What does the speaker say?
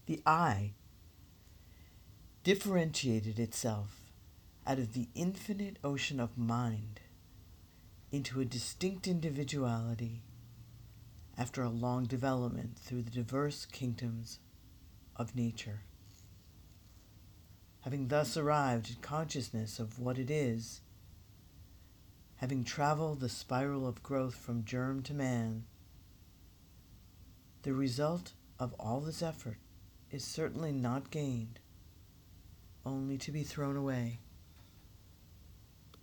The I differentiated itself out of the infinite ocean of mind into a distinct individuality after a long development through the diverse kingdoms of nature. Having thus arrived at consciousness of what it is, having traveled the spiral of growth from germ to man, the result of all this effort is certainly not gained, only to be thrown away.